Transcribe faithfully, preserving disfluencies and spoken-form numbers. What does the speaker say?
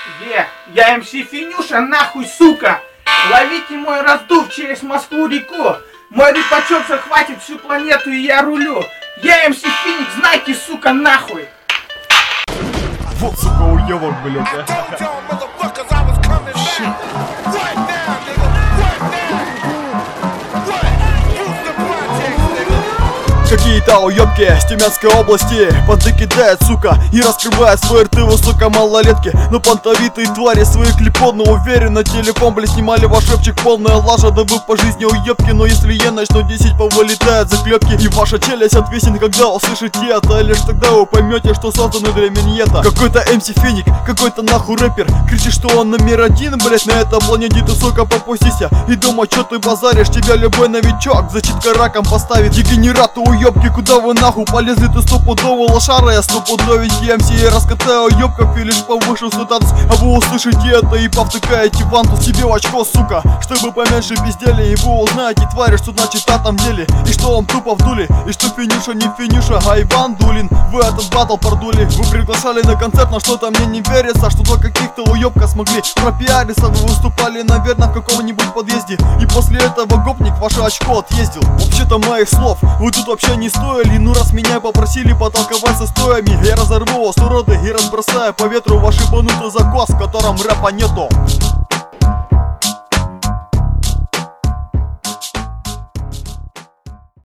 Е, я эм си Финюша, нахуй, сука! Ловите мой раздув через Москву-реку! Мой рыбачок захватит всю планету, и я рулю! Я эм си Феникс, знайте, сука, нахуй! Вот, сука, уебок, блядь. Какие-то уёбки с Тюменской области понты кидает, сука, и раскрывает свой рты, сука, малолетки. Но понтовитые твари свои клипоны уверенно телефон, блядь, снимали ваш шепчик, полная лажа. Да вы по жизни уёбки, но если я начну десять, повылетает заклепки. И ваша челюсть отвесит, когда услышите это. Лишь тогда вы поймете, что созданы для миньета. Какой-то эм си Феник, какой-то нахуй рэпер кричит, что он номер один, блядь, на этой планете. Ты, сука, попустися и думай, чё ты базаришь. Тебя любой новичок зачитка раком поставит. Дегенераты уёбки, куда вы нахуй полезли? Ты стопудово лошара, я стопудовенький эм си. Я раскатаю уёбков и лишь повышу статус. А вы услышите это и повтыкаете вантус себе в очко, сука, чтобы поменьше пиздели. И вы узнаете, твари, что значит а там деле. И что вам тупо вдули, и что Финюша не Финюша, а Иван Дулин. Вы этот батл продули, вы приглашали на концерт, но что-то мне не верится, что до каких-то уёбка смогли пропиариться. Вы выступали, наверное, в каком-нибудь подъезде, и после этого гопник ваше очко отъездил. Вообще-то моих слов вы тут вообще не стоили. Ну раз меня попросили потолковать со стоями, я разорву вас, уроды, и разбросаю по ветру ваш ебанутый закос, в котором рэпа нету.